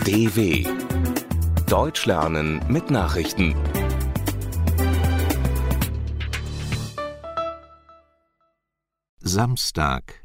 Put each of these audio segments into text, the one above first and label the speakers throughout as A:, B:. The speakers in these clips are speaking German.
A: DW Deutsch lernen mit Nachrichten.
B: Samstag,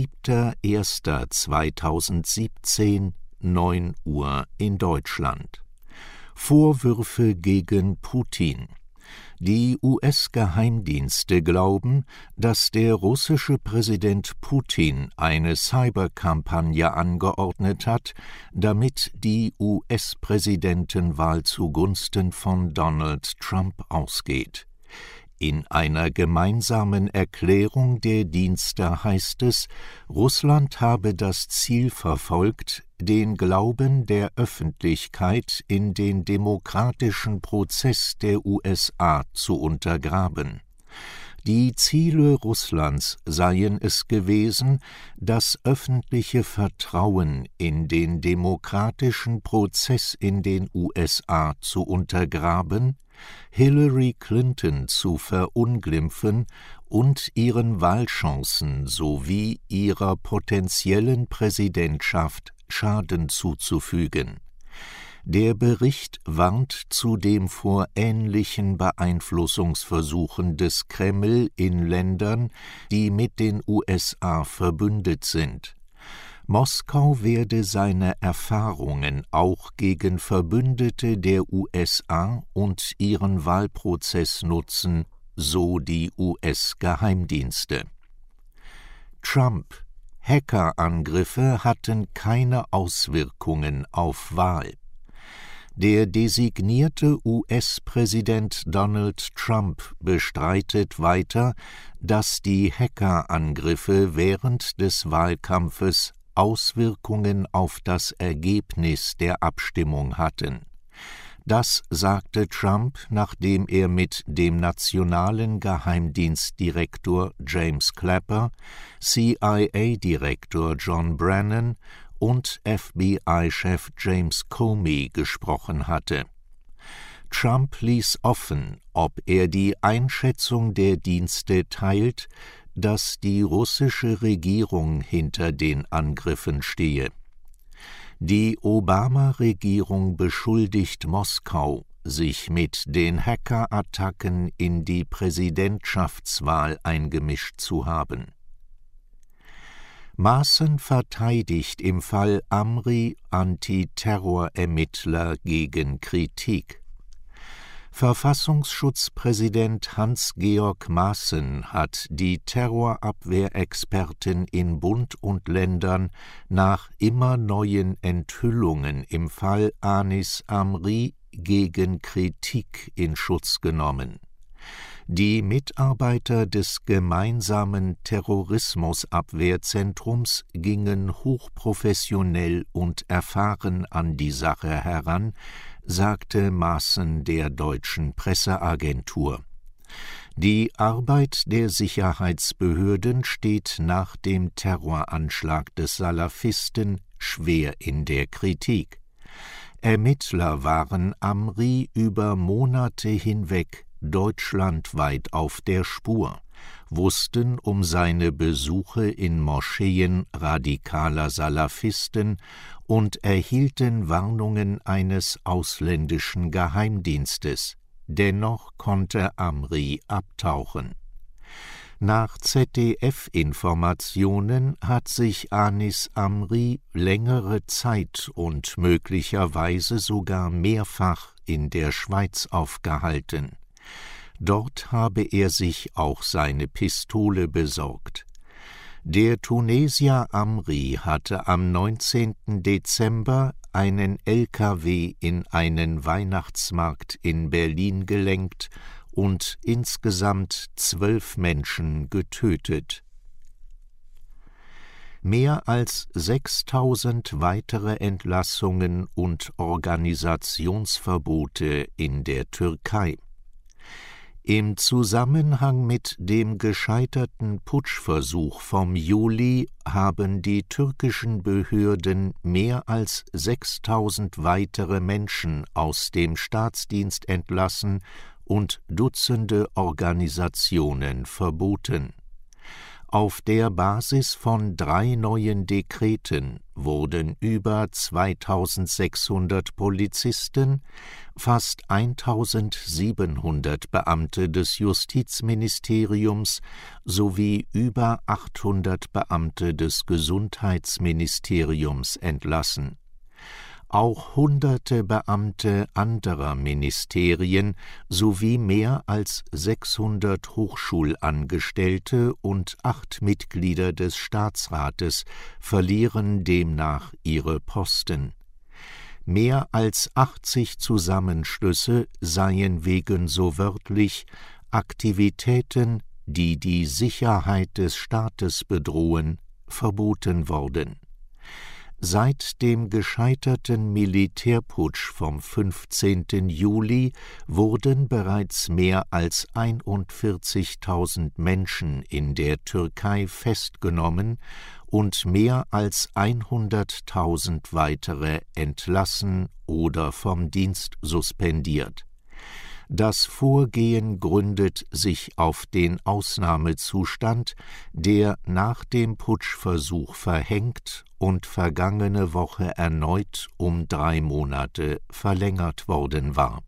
B: 7.01.2017, 9 Uhr in Deutschland. Vorwürfe gegen Putin. Die US-Geheimdienste glauben, dass der russische Präsident Putin eine Cyberkampagne angeordnet hat, damit die US-Präsidentenwahl zugunsten von Donald Trump ausgeht. In einer gemeinsamen Erklärung der Dienste heißt es, Russland habe das Ziel verfolgt, den Glauben der Öffentlichkeit in den demokratischen Prozess der USA zu untergraben. Die Ziele Russlands seien es gewesen, das öffentliche Vertrauen in den demokratischen Prozess in den USA zu untergraben, Hillary Clinton zu verunglimpfen und ihren Wahlchancen sowie ihrer potenziellen Präsidentschaft Schaden zuzufügen. Der Bericht warnt zudem vor ähnlichen Beeinflussungsversuchen des Kreml in Ländern, die mit den USA verbündet sind. Moskau werde seine Erfahrungen auch gegen Verbündete der USA und ihren Wahlprozess nutzen, so die US-Geheimdienste. Trump: Hackerangriffe hatten keine Auswirkungen auf Wahl. Der designierte US-Präsident Donald Trump bestreitet weiter, dass die Hackerangriffe während des Wahlkampfes Auswirkungen auf das Ergebnis der Abstimmung hatten. Das sagte Trump, nachdem er mit dem nationalen Geheimdienstdirektor James Clapper, CIA-Direktor John Brennan und FBI-Chef James Comey gesprochen hatte. Trump ließ offen, ob er die Einschätzung der Dienste teilt, dass die russische Regierung hinter den Angriffen stehe. Die Obama-Regierung beschuldigt Moskau, sich mit den Hackerattacken in die Präsidentschaftswahl eingemischt zu haben. Maaßen verteidigt im Fall Amri Antiterrorermittler gegen Kritik. Verfassungsschutzpräsident Hans-Georg Maaßen hat die Terrorabwehrexperten in Bund und Ländern nach immer neuen Enthüllungen im Fall Anis Amri gegen Kritik in Schutz genommen. Die Mitarbeiter des gemeinsamen Terrorismusabwehrzentrums gingen hochprofessionell und erfahren an die Sache heran, sagte Maaßen der deutschen Presseagentur. Die Arbeit der Sicherheitsbehörden steht nach dem Terroranschlag des Salafisten schwer in der Kritik. Ermittler waren Amri über Monate hinweg deutschlandweit auf der Spur, wussten um seine Besuche in Moscheen radikaler Salafisten und erhielten Warnungen eines ausländischen Geheimdienstes. Dennoch konnte Amri abtauchen. Nach ZDF-Informationen hat sich Anis Amri längere Zeit und möglicherweise sogar mehrfach in der Schweiz aufgehalten. Dort habe er sich auch seine Pistole besorgt. Der Tunesier Amri hatte am 19. Dezember einen LKW in einen Weihnachtsmarkt in Berlin gelenkt und insgesamt 12 Menschen getötet. Mehr als 6.000 weitere Entlassungen und Organisationsverbote in der Türkei. Im Zusammenhang mit dem gescheiterten Putschversuch vom Juli haben die türkischen Behörden mehr als 6.000 weitere Menschen aus dem Staatsdienst entlassen und Dutzende Organisationen verboten. Auf der Basis von 3 neuen Dekreten wurden über 2600 Polizisten, fast 1700 Beamte des Justizministeriums sowie über 800 Beamte des Gesundheitsministeriums entlassen. Auch Hunderte Beamte anderer Ministerien sowie mehr als 600 Hochschulangestellte und 8 Mitglieder des Staatsrates verlieren demnach ihre Posten. Mehr als 80 Zusammenschlüsse seien wegen so wörtlich Aktivitäten, die die Sicherheit des Staates bedrohen, verboten worden. Seit dem gescheiterten Militärputsch vom 15. Juli wurden bereits mehr als 41.000 Menschen in der Türkei festgenommen und mehr als 100.000 weitere entlassen oder vom Dienst suspendiert. Das Vorgehen gründet sich auf den Ausnahmezustand, der nach dem Putschversuch verhängt und vergangene Woche erneut um 3 Monate verlängert worden war.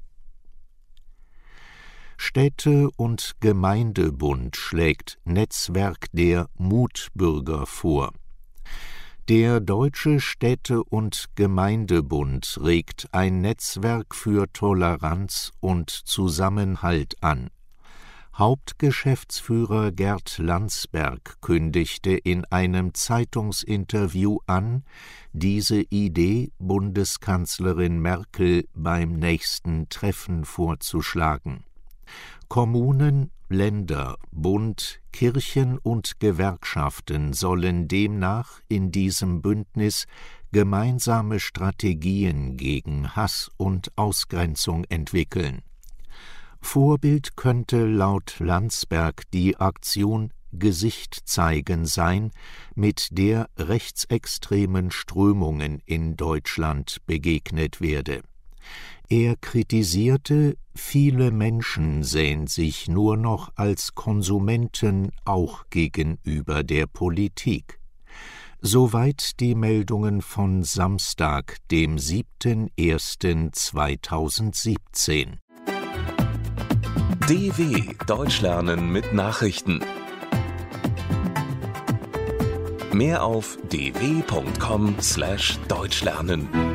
B: Städte- und Gemeindebund schlägt Netzwerk der Mutbürger vor. Der Deutsche Städte- und Gemeindebund regt ein Netzwerk für Toleranz und Zusammenhalt an. Hauptgeschäftsführer Gerd Landsberg kündigte in einem Zeitungsinterview an, diese Idee Bundeskanzlerin Merkel beim nächsten Treffen vorzuschlagen. Kommunen, Länder, Bund, Kirchen und Gewerkschaften sollen demnach in diesem Bündnis gemeinsame Strategien gegen Hass und Ausgrenzung entwickeln. Vorbild könnte laut Landsberg die Aktion Gesicht zeigen sein, mit der rechtsextremen Strömungen in Deutschland begegnet werde. Er kritisierte, viele Menschen sehen sich nur noch als Konsumenten auch gegenüber der Politik. Soweit die Meldungen von Samstag, dem 7.01.2017.
A: DW Deutsch lernen mit Nachrichten. Mehr auf dw.com/deutschlernen.